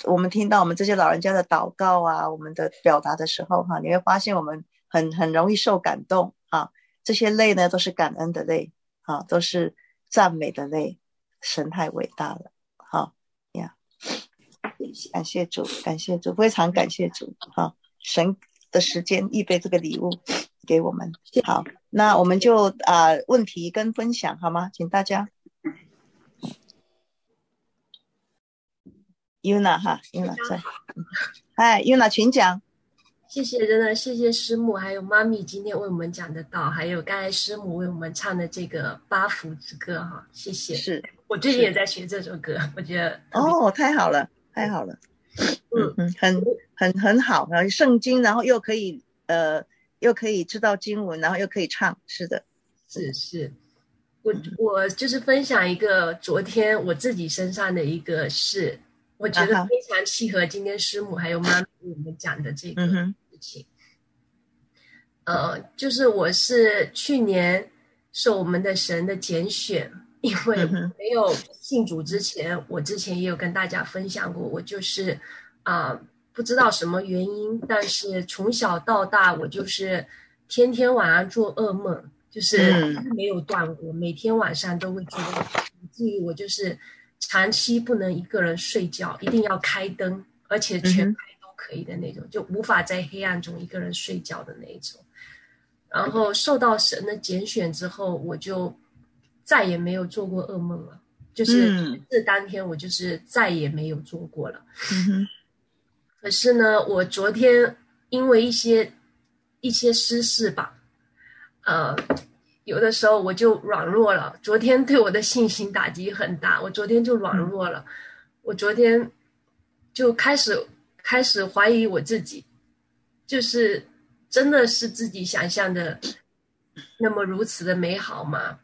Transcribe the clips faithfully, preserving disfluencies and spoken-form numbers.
我们听到我们这些老人家的祷告啊，我们的表达的时候哈，你会发现我们很很容易受感动啊。这些泪呢，都是感恩的泪啊，都是赞美的泪。神太伟大了，好呀！感谢主，感谢主，非常感谢主哈！神的时间预备这个礼物给我们。好，那我们就啊、呃、问题跟分享好吗？请大家。Yuna 哈 ，Yuna 在。嗨 ，Yuna 请讲。 谢谢，真的谢谢师母还有妈咪今天为我们讲的道，还有刚才师母为我们唱的这个八福之歌哈，谢谢。 是， 我最近也在学这首歌，我觉得哦，太好了，太好了，嗯嗯，很很很好，然后圣经，然后又可以呃又可以知道经文，然后又可以唱，是的， 是是。我我就是分享一个昨天我自己身上的一个事，我觉得非常契合今天师母还有妈咪给我们讲的这个事情。嗯、呃，就是我是去年受我们的神的拣选，因为没有信主之前，我之前也有跟大家分享过，我就是啊、呃、不知道什么原因，但是从小到大我就是天天晚上做噩梦。就是没有断过，每天晚上都会做噩梦，以至于我就是长期不能一个人睡觉，一定要开灯，而且全开都可以的那种，就无法在黑暗中一个人睡觉的那一种。然后受到神的拣选之后，我就再也没有做过噩梦了，就是这当天我就是再也没有做过了。 嗯、 可是呢，我昨天因为一些一些私事吧。呃，有的时候我就软弱了。昨天对我的信心打击很大，我昨天就软弱了。我昨天就开始开始怀疑我自己，就是真的是自己想象的那么如此的美好吗？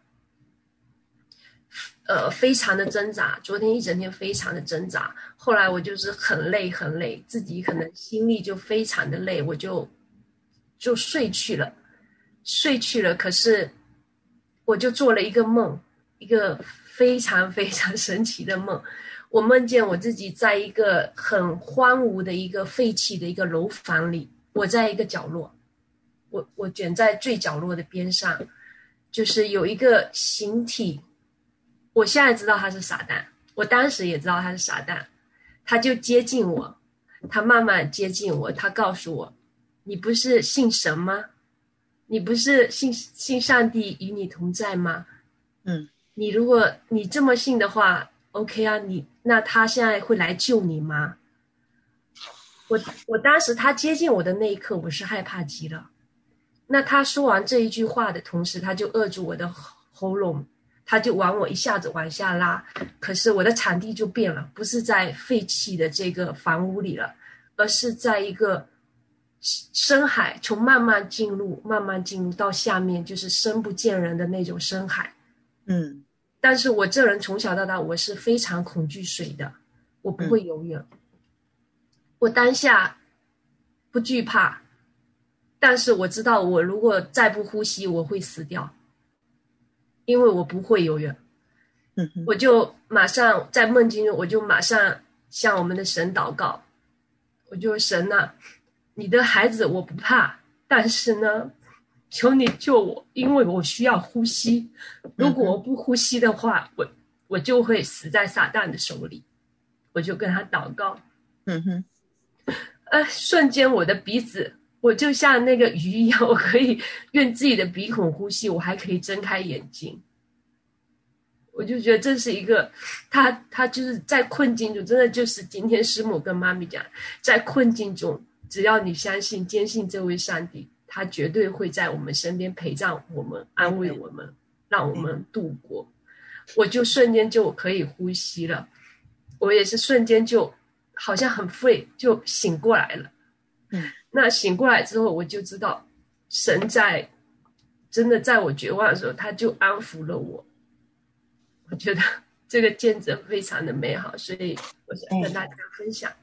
呃，非常的挣扎，昨天一整天非常的挣扎。后来我就是很累很累，自己可能心力就非常的累，我就就睡去了。睡去了，可是我就做了一个梦，一个非常非常神奇的梦。我梦见我自己在一个很荒芜的一个废弃的一个楼房里，我在一个角落，我我卷在最角落的边上，就是有一个形体。我现在知道他是撒旦，我当时也知道他是撒旦，他就接近我，他慢慢接近我，他告诉我：“你不是信神吗？你不是信信上帝与你同在吗？ 嗯， 你如果你这么信的话 ，OK 啊，你那他现在会来救你吗？”我我当时他接近我的那一刻，我是害怕极了。那他说完这一句话的同时，他就扼住我的喉咙，他就往我一下子往下拉。可是我的场地就变了，不是在废弃的这个房屋里了，而是在一个深海，从慢慢进入慢慢进入到下面就是深不见人的那种深海。 嗯， 但是我这人从小到大我是非常恐惧水的，我不会游泳、嗯、我当下不惧怕，但是我知道我如果再不呼吸我会死掉，因为我不会游泳、嗯、我就马上在梦境中我就马上向我们的神祷告，我就神啊，你的孩子我不怕，但是呢求你救我，因为我需要呼吸，如果我不呼吸的话、嗯、我我就会死在撒旦的手里。我就跟他祷告， 嗯哼， 呃，瞬间我的鼻子我就像那个鱼一样，我可以用自己的鼻孔呼吸，我还可以睁开眼睛。我就觉得这是一个他他就是在困境中，真的就是今天师母跟妈咪讲，在困境中只要你相信坚信这位上帝，他绝对会在我们身边陪伴我们，安慰我们，让我们度过。我就瞬间就可以呼吸了，我也是瞬间就好像很废就醒过来了。 嗯， 那醒过来之后我就知道神在真的在我绝望的时候他就安抚了我。我觉得这个见证非常的美好，所以我想跟大家分享。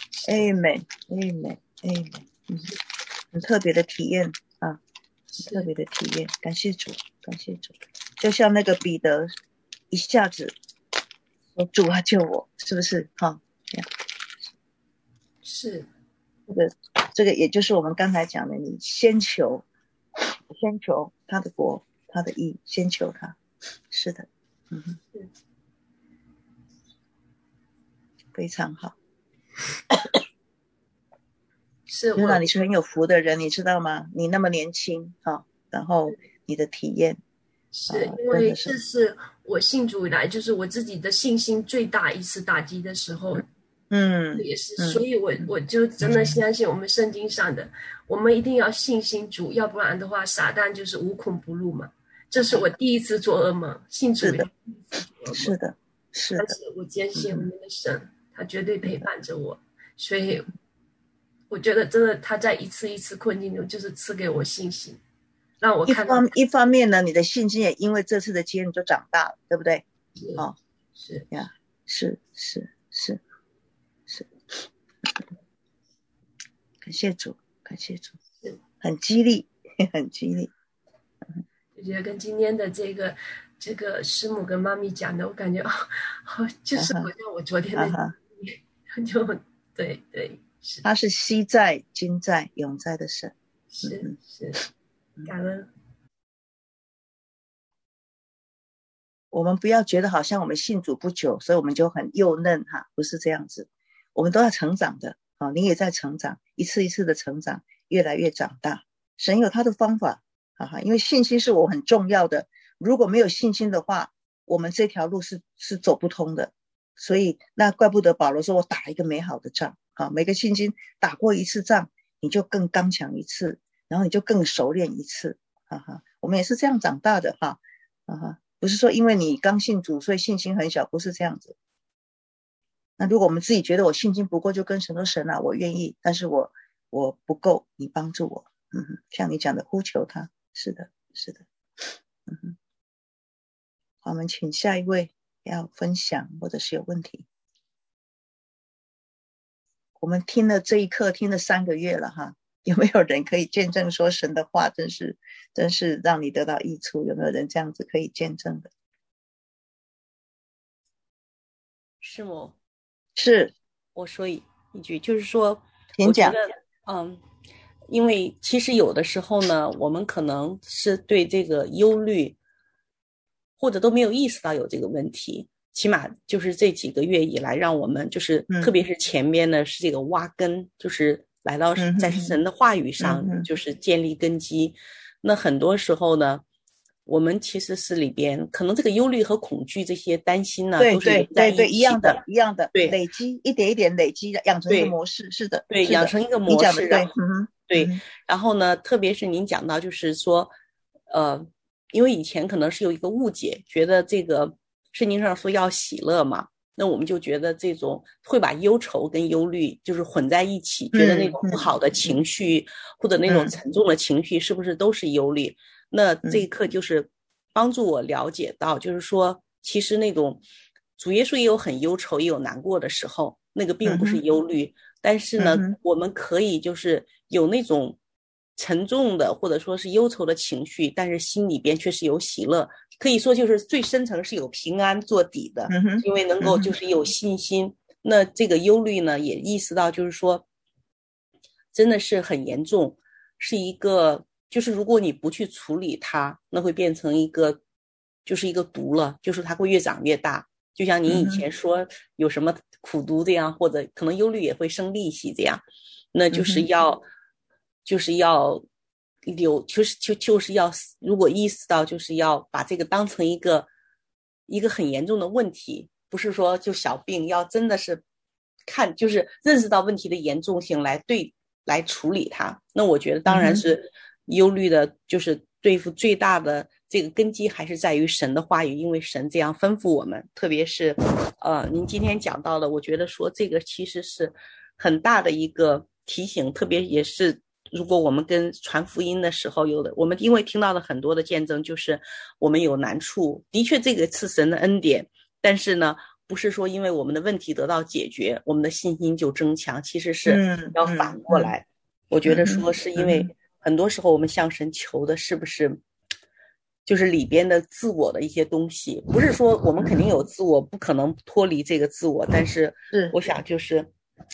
Amen Amen Amen， 嗯，很特别的体验啊，很特别的体验，感谢主，感谢主。就像那个彼得一下子说主啊救我，是不是哈？ 是这个这个也就是我们刚才讲的，你先求先求他的国他的义，先求他。是的，嗯哼，非常好。 是 Yuna，你是很有福的人，你知道吗？你那么年轻啊，然后你的体验是因为这是我信主以来就是我自己的信心最大一次打击的时候。 嗯， 也是，所以我我就真的相信我们圣经上的，我们一定要信心主，要不然的话，撒旦就是无孔不入嘛。这是我第一次做噩梦，信主以来第一次做噩梦。 是的，是的。 但是我坚信我们的神，他绝对陪伴着我，所以我觉得真的他在一次一次困境中，就是赐给我信心，让我看到。 一方一方面呢，你的信心也因为这次的经验就长大了，对不对？ 哦，是呀，是是是。是，感谢主，感谢主，很激励，很激励。 我觉得跟今天的这个这个师母跟妈咪讲的，我感觉哦，好，就是好像我昨天的经历，就对对是。 他是昔在、今在、永在的神， 是是，感恩。 我们不要觉得好像我们信主不久，所以我们就很幼嫩哈，不是这样子。我们都要成长的啊，你也在成长，一次一次的成长，越来越长大。神有他的方法啊，因为信心是我很重要的。如果没有信心的话，我们这条路是是走不通的。所以那怪不得保罗说，我打一个美好的仗啊，每个信心打过一次仗，你就更刚强一次，然后你就更熟练一次。哈哈，我们也是这样长大的哈，啊哈，不是说因为你刚信主，所以信心很小，不是这样子。那如果我们自己觉得我信心不够，就跟神说神啊，我愿意，但是我我不够，你帮助我。嗯哼，像你讲的呼求他，是的，是的。嗯哼，好，我们请下一位要分享或者是有问题。我们听了这一课听了三个月了哈，有没有人可以见证说神的话真是真是让你得到益处？有没有人这样子可以见证的？ 是吗？ 是， 我说一句，就是说， 请讲。 嗯，因为其实有的时候呢，我们可能是对这个忧虑，或者都没有意识到有这个问题。起码就是这几个月以来，让我们就是，嗯、特别是前面呢是这个挖根，就是来到在神的话语上，嗯、就是建立根基。那很多时候呢，我们其实是里边可能这个忧虑和恐惧这些担心呢， 对都是在一起的， 对对，一样的，一样的， 对， 累积一点一点累积，养成一个模式，是的， 对， 是养成一个模式， 然后嗯对、嗯，然后呢，特别是您讲到就是说，呃，因为以前可能是有一个误解，觉得这个圣经上说要喜乐嘛，那我们就觉得这种会把忧愁跟忧虑就是混在一起，觉得那种不好的情绪、嗯、或者那种沉重的情绪是不是都是忧虑？嗯、那这一课就是帮助我了解到，就是说其实那种主耶稣也有很忧愁也有难过的时候，那个并不是忧虑、嗯、但是呢、嗯、我们可以就是有那种沉重的或者说是忧愁的情绪，但是心里边却是有喜乐，可以说就是最深层是有平安做底的、 嗯、 因为能够就是有信心、嗯、那这个忧虑呢也意识到就是说真的是很严重，是一个就是如果你不去处理它，那会变成一个就是一个毒了，就是它会越长越大，就像您以前说有什么苦毒这样，或者可能忧虑也会生利息这样，那就是要、嗯、就是要有就是就就是要如果意识到就是要把这个当成一个一个很严重的问题，不是说就小病，要真的是看就是认识到问题的严重性来对来处理它。那我觉得当然是忧虑的就是对付最大的这个根基还是在于神的话语，因为神这样吩咐我们，特别是呃，您今天讲到的，我觉得说这个其实是很大的一个提醒，特别也是如果我们跟传福音的时候有的，我们因为听到了很多的见证，就是我们有难处，的确这个是神的恩典，但是呢不是说因为我们的问题得到解决，我们的信心就增强，其实是要反过来、嗯嗯、我觉得说是因为很多时候我们向神求的是不是就是里边的自我的一些东西，不是说我们肯定有自我，不可能脱离这个自我，但是我想就是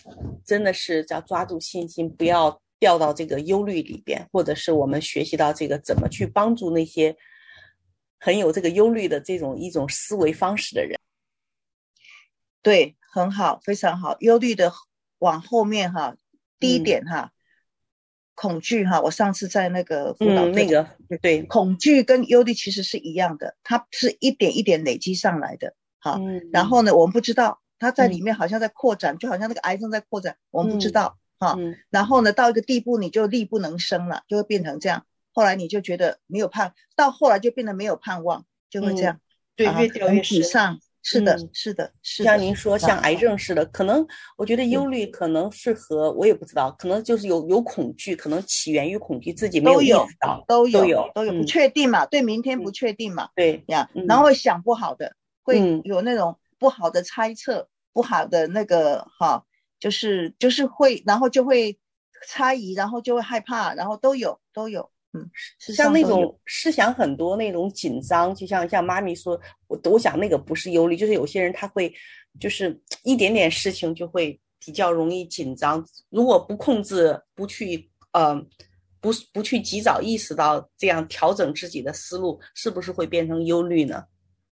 真的是要抓住信心，不要掉到这个忧虑里边，或者是我们学习到这个怎么去帮助那些很有这个忧虑的这种一种思维方式的人。 对，很好，非常好。忧虑的往后面哈，第一点哈，嗯、恐惧哈，我上次在那个辅导、 嗯、那个对， 恐惧跟忧虑其实是一样的，它是一点一点累积上来的哈、 嗯。 然后呢，我们不知道它在里面好像在扩展，嗯、就好像那个癌症在扩展，我们不知道哈、 嗯嗯。 然后呢，到一个地步你就力不能生了，就会变成这样。后来你就觉得没有盼，到后来就变得没有盼望，就会这样。 嗯、对，越掉越沮丧。是的、 嗯、 是的是的， 像您说像癌症似的、啊、可能我觉得忧虑可能是和我也不知道，可能就是有有恐惧，可能起源于恐惧，自己没有意识到， 都有都有都有、 嗯、 不确定嘛，对明天不确定嘛、嗯、 对呀、 嗯、 然后会想不好的，会有那种不好的猜测、嗯、不好的那个哈，就是就是会，然后就会猜疑，然后就会害怕，然后都有都有嗯， 像那种思想很多那种紧张，就像像妈咪说，我我想那个不是忧虑，就是有些人他会就是一点点事情就会比较容易紧张，如果不控制，不去呃不不去及早意识到这样调整自己的思路，是不是会变成忧虑呢？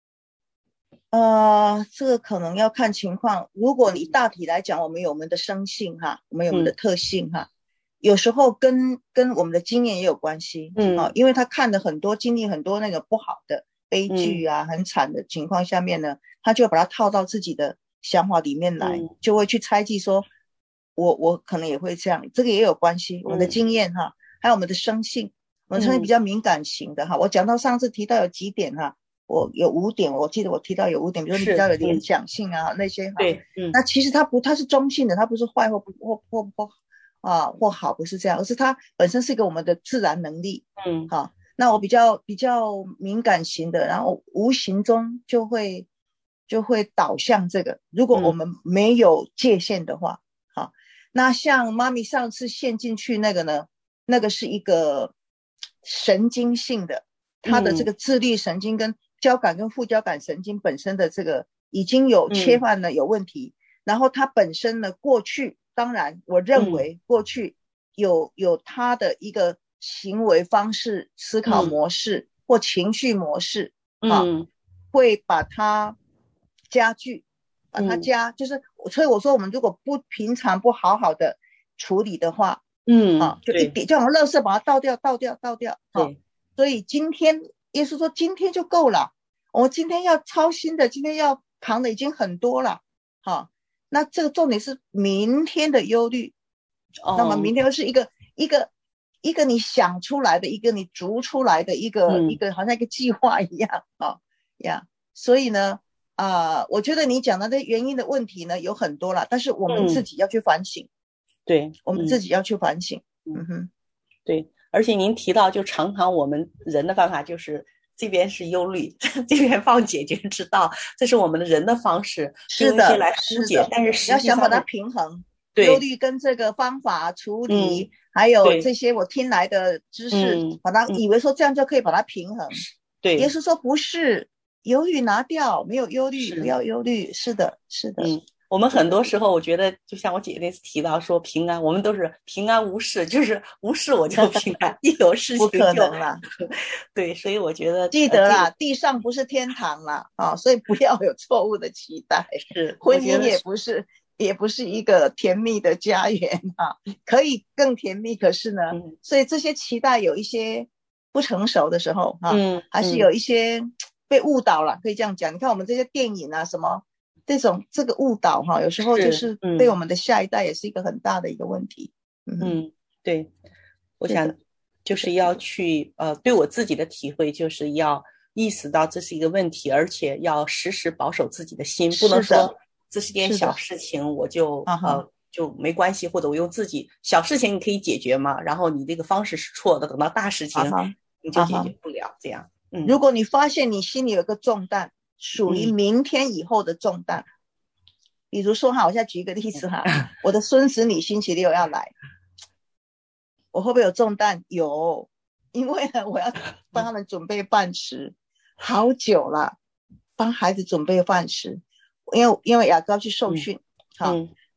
呃，这个可能要看情况。如果你大体来讲，我们有我们的生性哈，我们有我们的特性哈。嗯，有时候跟跟我们的经验也有关系，嗯、啊，因为他看了很多经历很多那个不好的悲剧啊、嗯、很惨的情况下面呢，他就把它套到自己的想法里面来，嗯、就会去猜忌说我我可能也会这样，这个也有关系，我们的经验哈、嗯、还有我们的生性，我们生性比较敏感型的哈、嗯、我讲到上次提到有几点哈，我有五点，我记得我提到有五点，比如说你比较有联想性啊、嗯、那些哈， 对，嗯， 那其实它不它是中性的，它不是坏或不或或或啊，或好，不是这样，而是它本身是一个我们的自然能力。嗯，好、啊，那我比较比较敏感型的，然后无形中就会就会导向这个。如果我们没有界限的话，好、嗯啊，那像妈咪上次陷进去那个呢，那个是一个神经性的，它的这个自律神经跟交感跟副交感神经本身的这个已经有切换了有问题，嗯、然后它本身呢过去。当然我认为过去有、嗯、有他的一个行为方式、思考模式、嗯、或情绪模式、嗯啊、会把它加剧，把它加、嗯、就是所以我说我们如果不平常不好好的处理的话，嗯啊，就一点就好像垃圾把它倒掉倒掉倒掉，对、啊，所以今天耶稣说今天就够了，我们今天要操心的，今天要扛的已经很多了，好、啊。那这个重点是明天的忧虑，哦、那么明天是一个一个一个你想出来的，一个你逐出来的一个、嗯、一个好像一个计划一样啊呀。所以呢，啊、呃，我觉得你讲的这原因的问题呢有很多了，但是我们自己要去反省，嗯、 对， 我们自己要去反省，嗯, 嗯哼， 对。而且您提到，就常常我们人的办法就是。这边是忧虑，这边放解决之道，这是我们的人的方式， 是的， 来疏解。但是实际上要想把它平衡， 对忧虑跟这个方法处理，嗯、还有这些我听来的知识，嗯、把它以为说这样就可以把它平衡。 对， 耶稣说不是，忧虑拿掉，没有忧虑，不要忧虑。是的，是的。 嗯，我们很多时候，我觉得就像我姐姐那次提到说平安，我们都是平安无事，就是无事我就平安，一有事情就不可能啦。 对，所以我觉得记得啦，呃、地上不是天堂啦，啊，所以不要有错误的期待。 是， 婚姻也不是，也不是一个甜蜜的家园啊，可以更甜蜜，可是呢，嗯、所以这些期待有一些不成熟的时候啊，嗯、还是有一些被误导了，可以这样讲。你看我们这些电影啊，什么。这种这个误导哈，有时候就是对我们的下一代也是一个很大的一个问题。 嗯，嗯对，我想就是要去呃，对我自己的体会就是要意识到这是一个问题，而且要时时保守自己的心，不能说这是件小事情我就呃就没关系，或者我用自己小事情你可以解决嘛，然后你这个方式是错的，等到大事情你就解决不了这样。 嗯，如果你发现你心里有个重担。属于明天以后的重担、嗯、比如说哈，我现在举一个例子哈，我的孙子女星期六要来，我会不会有重担？有，因为呢我要帮他们准备饭吃，好久了，帮孩子准备饭吃，因为因为雅各要去受训，好、嗯，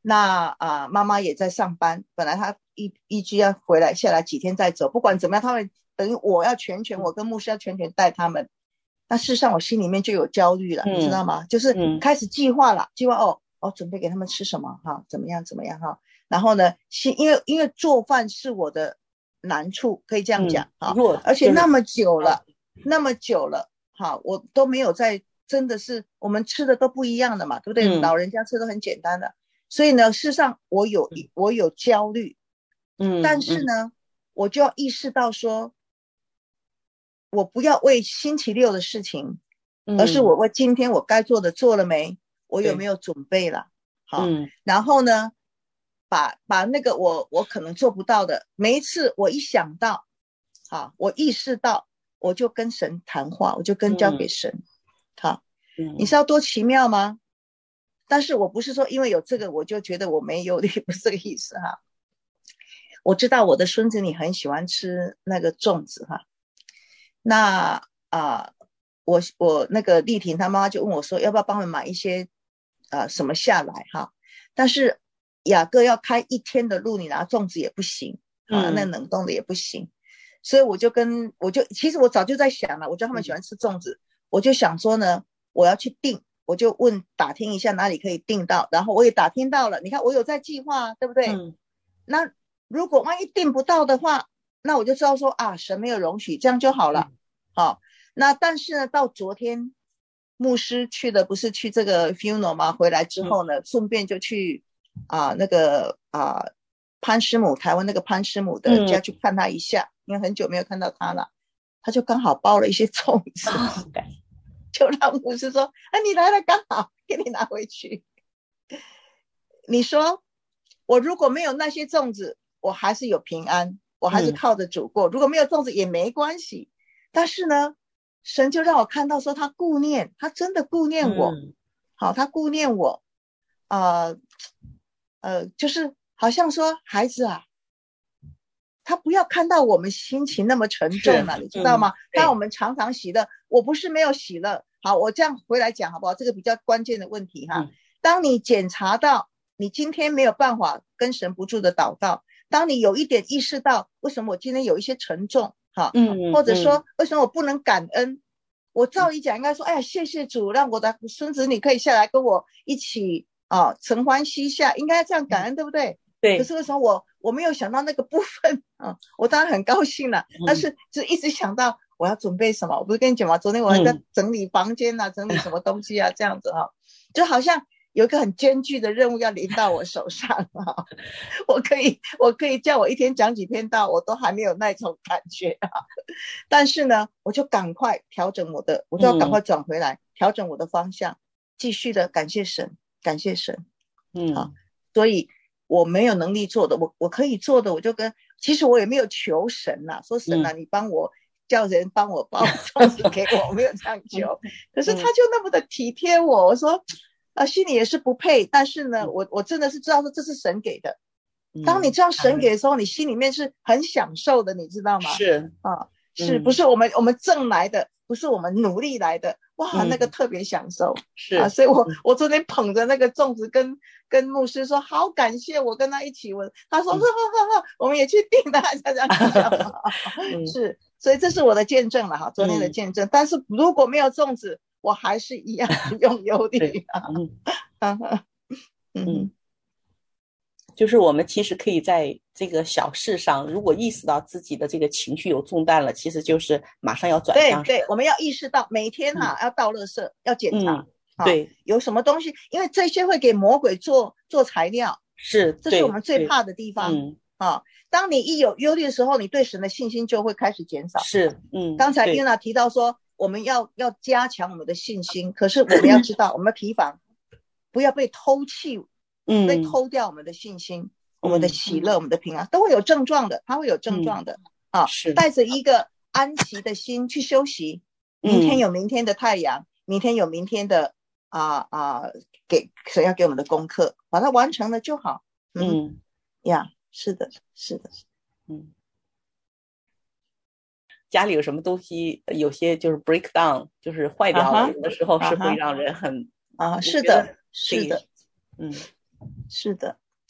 那啊、呃，妈妈也在上班，本来她一一居要回来下来几天再走，不管怎么样，他们等于我要全权，我跟牧师要全权带他们。那事实上我心里面就有焦虑了，嗯、你知道吗？就是开始计划了，计划哦哦，准备给他们吃什么哈，怎么样怎么样哈。然后呢，因为因为做饭是我的难处，可以这样讲啊、嗯，而且那么久了，就是、那么久了，哈，我都没有在，真的是我们吃的都不一样的嘛，对不对？嗯、老人家吃的很简单的，所以呢，事实上我有我有焦虑，嗯，但是呢，嗯、我就要意识到说，我不要为星期六的事情，嗯、而是我为今天我该做的做了没，我有没有准备了，好，嗯、然后呢？把把那个我我可能做不到的，每一次我一想到，好，我意识到，我就跟神谈话，我就跟交给神，嗯、好，嗯、你知道多奇妙吗？但是我不是说因为有这个我就觉得我没忧虑，不是这个意思哈。我知道我的孙子你很喜欢吃那个粽子哈，那啊、呃，我我那个丽婷她妈妈就问我说，要不要帮我买一些呃什么下来哈？但是雅各要开一天的路，你拿粽子也不行啊，那冷冻的也不行，嗯、所以我就跟我就其实我早就在想了，我知道他们喜欢吃粽子，嗯、我就想说呢，我要去订，我就问打听一下哪里可以订到，然后我也打听到了，你看我有在计划，对不对？嗯、那如果万一订不到的话，那我就知道说啊，神没有容许，这样就好了。嗯、好，那但是呢，到昨天牧师去的不是去这个 funeral 吗？回来之后呢，嗯、顺便就去。啊，那个啊，潘师母，台湾那个潘师母的家去看他一下，嗯、因为很久没有看到他了，他就刚好包了一些粽子，哦、就让牧师说：“啊，你来了，刚好给你拿回去。”你说，我如果没有那些粽子，我还是有平安，我还是靠着主过；嗯、如果没有粽子也没关系。但是呢，神就让我看到说他顾念，他真的顾念我，嗯、好，他顾念我，呃。呃，就是好像说孩子啊，他不要看到我们心情那么沉重了，你知道吗？嗯、当我们常常喜乐，我不是没有喜乐。好，我这样回来讲好不好？这个比较关键的问题哈。嗯、当你检查到你今天没有办法跟神不住的祷告，当你有一点意识到为什么我今天有一些沉重，哈，嗯、或者说为什么我不能感恩，我照理讲应该说，哎呀，谢谢主，让我的孙子你可以下来跟我一起。啊，承欢膝下，应该这样感恩，嗯、对不对？对。可是为什么我我没有想到那个部分啊？我当然很高兴了，嗯、但是就一直想到我要准备什么。我不是跟你讲吗？昨天我还在整理房间啊，嗯、整理什么东西啊，这样子哈、啊，就好像有一个很艰巨的任务要临到我手上啊。我可以，我可以叫我一天讲几篇道，我都还没有那种感觉啊。但是呢，我就赶快调整我的，我就要赶快转回来，嗯、调整我的方向，继续的感谢神。感谢神，嗯，好，所以我没有能力做的，我我可以做的，我就跟，其实我也没有求神呐、啊，说神啊，嗯、你帮我叫人帮我包粽子给我，我没有这样求，嗯、可是他就那么的体贴我，我说啊，心里也是不配，但是呢，我我真的是知道说这是神给的，嗯、当你知道神给的时候，嗯、你心里面是很享受的，你知道吗？是啊，是、嗯、不是我们我们挣来的，不是我们努力来的。哇，那个特别享受，嗯、是啊，所以我我昨天捧着那个粽子跟跟牧师说，好感谢我跟他一起，我他说呵呵呵呵，我们也去订他这样讲，是，所以这是我的见证了哈，昨天的见证。嗯、但是如果没有粽子，我还是一样用忧虑啊，嗯嗯，就是我们其实可以在这个小事上，如果意识到自己的这个情绪有重担了，其实就是马上要转向。 对对，我们要意识到每天哈、啊嗯、要倒垃圾，要检查、嗯啊，对，有什么东西，因为这些会给魔鬼做做材料， 是， 这是我们最怕的地方。嗯啊，当你一有忧虑的时候，你对神的信心就会开始减少。 是，嗯， 刚才伊娜提到说，我们要要加强我们的信心，可是我们要知道，我们要提防，不要被偷气。嗯，被偷掉我们的信心、嗯、我们的喜乐、嗯、我们的平安都会有症状的，它会有症状的、嗯、啊，是带着一个安息的心去休息，明天有明天的太阳、嗯、明天有明天的啊啊，给神要给我们的功课，把它完成了就好。嗯呀，是的是的。 嗯，家里有什么东西有些就是 break down 就是坏掉了，有的时候是会让人很啊，是的是的， 嗯， 是的，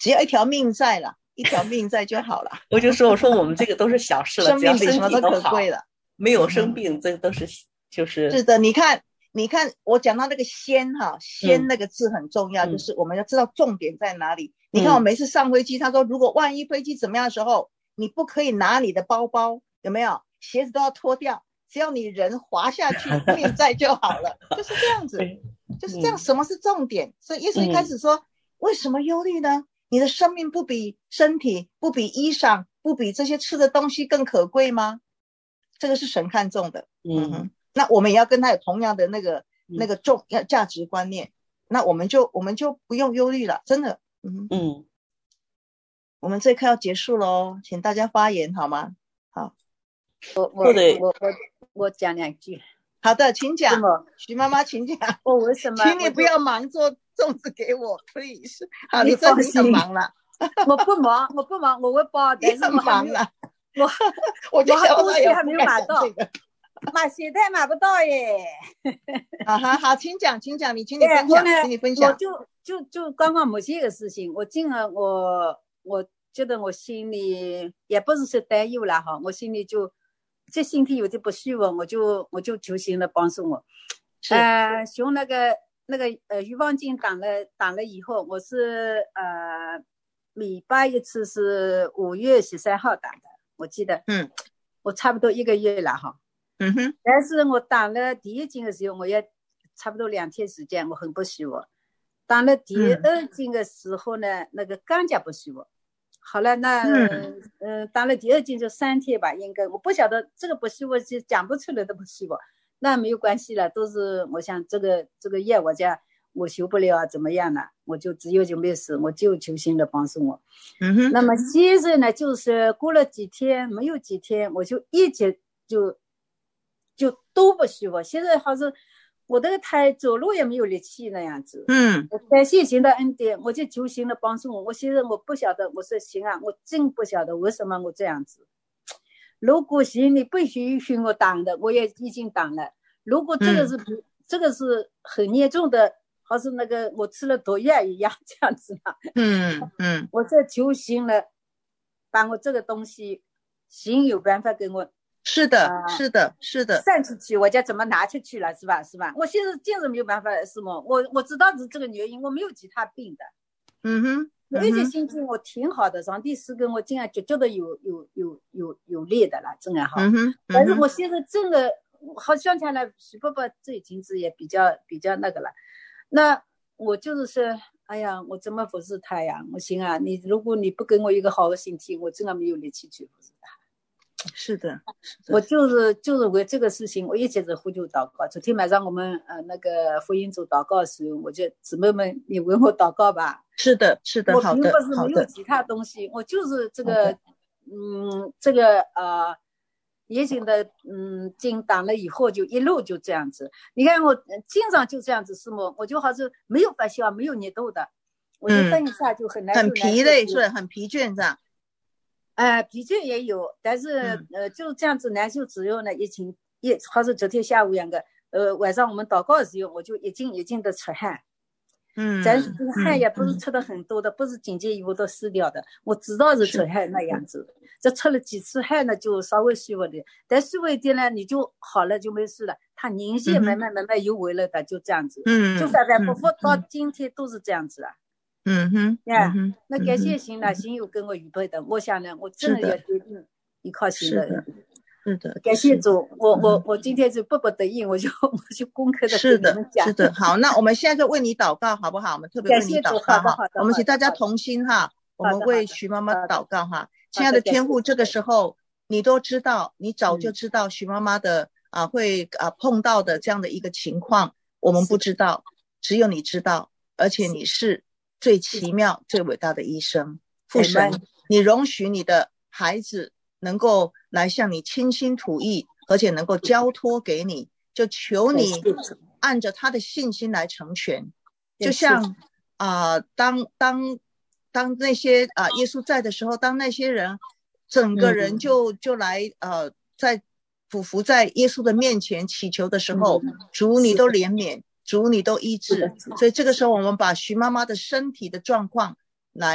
只要一条命在了，一条命在就好了。 我就说我说我们这个都是小事了， 生命比什么都可贵了， 没有生病、嗯、这都是就是是的。你看你看我讲到那个先哈，先那个字很重要、嗯、就是我们要知道重点在哪里、嗯、你看我每次上飞机，他说如果万一飞机怎么样的时候，你不可以拿你的包包，有没有？鞋子都要脱掉，只要你人滑下去命在就好了。就是这样子，就是这样。什么是重点？所以耶稣一开始说、嗯、为什么忧虑呢？你的生命不比身体，不比衣裳，不比这些吃的东西更可贵吗？这个是神看重的。嗯哼，那我们也要跟他有同样的那个、嗯、那个重要价值观念，那我们就我们就不用忧虑了，真的。嗯嗯，我们这一课要结束咯，请大家发言好吗？好， 我我我我我讲两句。 好的，请讲。徐妈妈请讲。 我为什么？ 请你不要忙做粽子给我 please。 好，你真的很忙了。 我不忙我不忙我会包，但是我忙了。 我我就想东西还没有买到、这个、买鞋带买不到耶。 好好好，请讲请讲，你请你分享请你分享。 我就就就刚刚某些个事情，我进了我我觉得我心里也不是说担忧了哈，我心里就这身体有点不舒服，我就我就求神了帮助我。呃，从那个那个呃预防针打了打了以后，我是呃每八一次是五月十三号打的，我记得，嗯，我差不多一个月了哈，嗯哼。但是我打了第一针的时候，我也差不多两天时间，我很不舒服。打了第二针的时候呢，嗯、那个更加不舒服。好了，那嗯、呃、打了第二针就三天吧，应该我不晓得这个不舒服是讲不出来的不舒服，那没有关系了，都是我想这个这个药我家我修不了怎么样了，我就只有就没事，我就求神的帮助我。嗯哼。那么现在呢，就是过了几天，没有几天，我就一直就就都不舒服，现在好像我这个胎走路也没有力气那样子。嗯，我感谢神的恩典，我就求神的帮助我。我现在我不晓得，我说行啊，我真不晓得为什么我这样子。如果行你不允许我挡的，我也已经挡了。如果这个是、嗯、这个是很严重的，好像那个我吃了毒药一样这样子嘛。嗯嗯，我这求神了，把我这个东西行有办法给我。 是的、呃、是的是的， 散出去我家怎么拿出去了是吧是吧？我现在就是没有办法是吗？我我知道是这个原因，我没有其他病的。嗯哼，有一些心情我挺好的，上帝是跟我这样就觉得有有有有有力的了，真的好。嗯哼，嗯哼，但是我现在真的好想起来徐伯伯这经子也比较比较那个了。那我就是说哎呀我怎么服侍他呀？我行啊，你如果你不给我一个好的身体，我真的没有力气去服侍他。 是的，是的， 我就是就是为这个事情我一直在呼求祷告。昨天晚上我们呃那个福音组祷告的时候，我就姊妹们你为我祷告吧。 是的是的， 我并不是没有其他东西，我就是这个嗯这个呃疫情的嗯经打了以后就一路就这样子。你看我经常就这样子是吗？我就好像没有发烧没有热度的，我就等一下就很难、 嗯、很疲累，是很疲倦这样。 呃，疲倦也有，但是、嗯、呃，就这样子难受之后呢，已经一好像昨天下午两个，呃，晚上我们祷告的时候，我就已经已经的出汗，嗯，但是这个汗也不是出的很多的，嗯、不是紧接衣服都湿掉的，我知道是出汗那样子，这出了几次汗呢，就稍微舒服点，但舒服一点呢，你就好了，就没事了，它凝血慢慢慢慢又回来的，就这样子，嗯，就反反复复到今天都是这样子啊。嗯哼，呀、yeah, 嗯，那感谢神了，神有跟我预备的，我想呢，我真的要决定依靠神的， 是的，是的， 感谢主，我我我今天就迫不得已，我就我就公开的跟你们讲， 是的，是的，好，那我们现在就为你祷告，好不好？我们特别为你祷告哈，我们请大家同心哈，我们为徐妈妈祷告哈，亲爱的天父，这个时候你都知道，你早就知道徐妈妈的啊会啊碰到的这样的一个情况，我们不知道，只有你知道，而且你是最奇妙最伟大的医生。父神，你容许你的孩子能够来向你倾心吐意，而且能够交托给你，就求你按着他的信心来成全。就像啊、呃，当当当那些啊、呃、耶稣在的时候，当那些人整个人就就来呃在俯伏在耶稣的面前祈求的时候，主你都怜悯，主你都医治。所以这个时候我们把徐妈妈的身体的状况来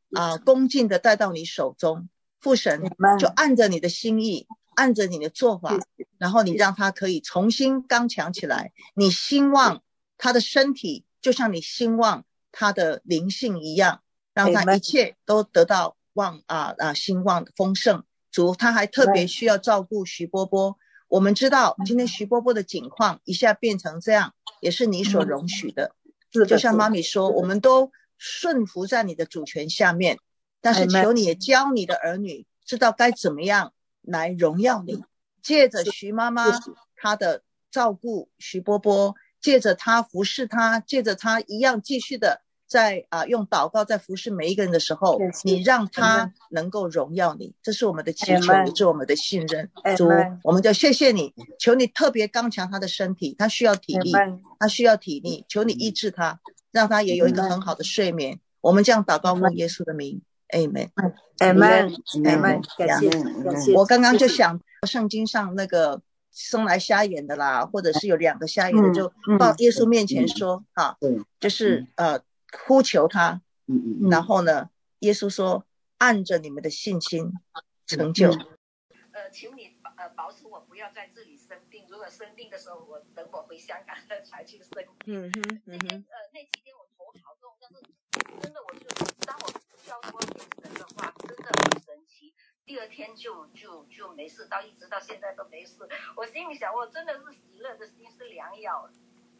啊、呃、恭敬的带到你手中，父神就按着你的心意，按着你的做法，然后你让他可以重新刚强起来。你兴旺他的身体，就像你兴旺他的灵性一样，让他一切都得到旺啊啊兴旺丰盛。主他还特别需要照顾徐波波，我们知道今天徐波波的境况一下变成这样，也是你所容许的。就像妈咪说，我们都顺服在你的主权下面，但是求你也教你的儿女知道该怎么样来荣耀你。借着徐妈妈她的照顾徐波波，借着她服侍他，借着她一样继续的在啊、呃、用祷告在服侍每一个人的时候，你让他能够荣耀你，这是我们的祈求，也是我们的信任。主，我们就谢谢你，求你特别刚强他的身体，他需要体力，他需要体力，求你医治他，让他也有一个很好的睡眠。我们这样祷告奉耶稣的名 Amen Amen Amen 感谢感谢。 我刚刚就想圣经上那个生来瞎眼的啦，或者是有两个瞎眼的，就到耶稣面前说啊，就是呃呼求他，然后呢耶稣说按着你们的信心成就。 呃请你呃保持我不要在这里生病，如果生病的时候我等我回香港了才去生病。嗯哼嗯哼呃那几天我头好痛，但是真的我就当我教说给神的话真的很神奇，第二天就就就没事，到一直到现在都没事。我心里想我真的是喜乐的心是良药。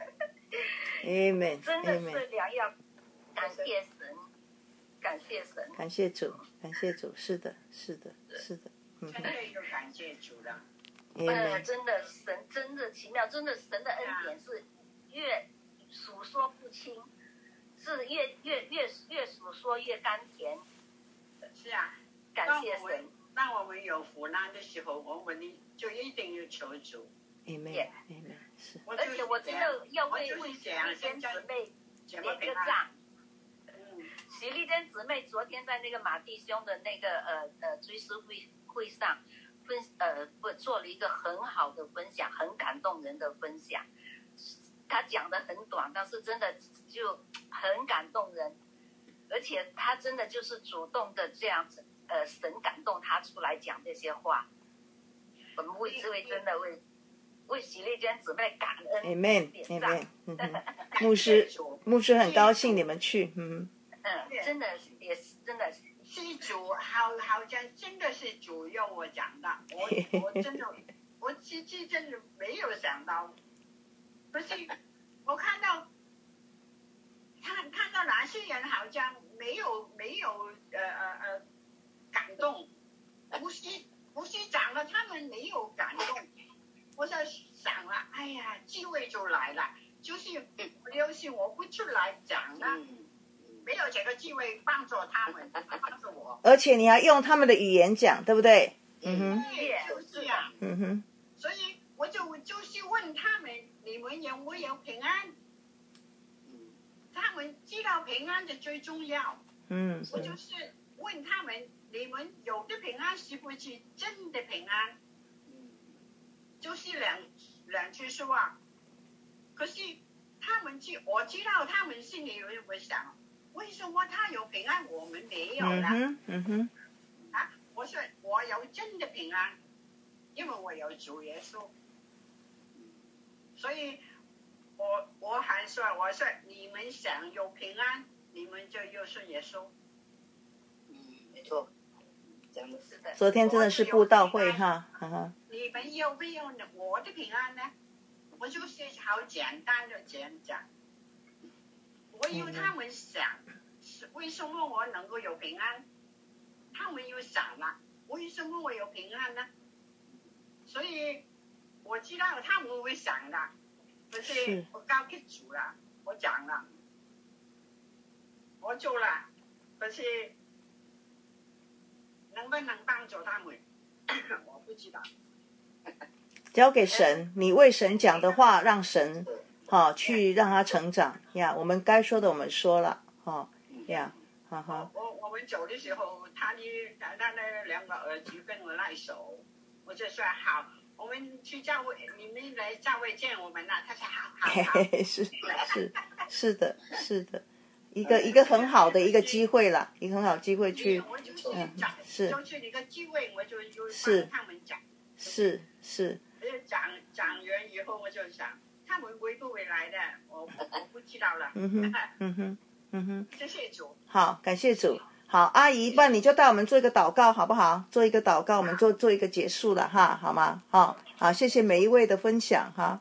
Amen 真的是良药。感谢神感谢神感谢主感谢主，是的是的是的， 真的有感谢主了。 呃，真的神真的奇妙，真的神的恩典是越数说不清，是越越越越数说越甘甜。 是啊， 感谢神。 当我们有苦难的时候，我们就一定要求主。 Amen Amen 是。 而且我真的要为为喜利珍姊妹点个赞。喜利珍姊妹昨天在那个马弟兄的那个呃呃追思会会上分呃不做了一个很好的分享，很感动人的分享。他讲的很短，但是真的就很感动人，而且他真的就是主动的这样子，呃，神感动他出来讲这些话。我们为这位真的为为喜利珍姊妹感恩。 Amen Amen 嗯牧师牧师很高兴你们去，嗯嗯，真的也是真的是。 是主好好像真的是主要我讲的，我我真的我其实真的没有想到，可是我看到看看到哪些人好像没有没有呃呃呃感动，不是不是讲了他们没有感动，我在想了，哎呀，机会就来了，就是要是我不出来讲呢。没有这个机会帮助他们，帮助我。 而且你还用他们的语言讲，对不对？ 嗯哼，对，就是啊。 嗯哼。 所以我就就是问他们，你们有没有平安？他们知道平安的最重要。嗯。我就是问他们，你们有的平安是不是真的平安？就是两两句说话。可是他们知，我知道他们心里有会想。为什么他有平安，我们没有呢？ 嗯哼，嗯哼。 啊，我说我有真的平安，因为我有主耶稣。所以我我还说，我说你们想有平安，你们就有信耶稣。 嗯，没错，讲的是的。 昨天真的是布道会哈，哈哈。 你们有没有我的平安呢？我就是好简单的讲讲。我有他们想，为什么我能够有平安？他们又想了，为什么我有平安呢？所以我知道他们会想的，可是我交给主了，我讲了，我做了，可是能不能帮助他们，我不知道。 交给神，你为神讲的话，让神。好、哦，去让他成长呀！我们该说的我们说了，哦呀，哈哈。 我我们走的时候，他的他他那两个儿子跟我拉手，我就说好，我们去教会，你们来教会见我们了。他说好，好，好。 是是是的，是的， 一个一个很好的一个机会了，一个很好的机会去， 我就去嗯， 讲， 是， 就是一个机会，我就就是帮他们讲， 是是， 呃，讲讲完以后，我就想他们会不会来的，我我不知道了。 嗯哼，嗯哼，嗯哼， 谢谢主。 好，感谢主。好，阿姨，不然你就带我们做一个祷告，好不好？做一个祷告，我们做做一个结束了哈，好吗？好，好，谢谢每一位的分享哈。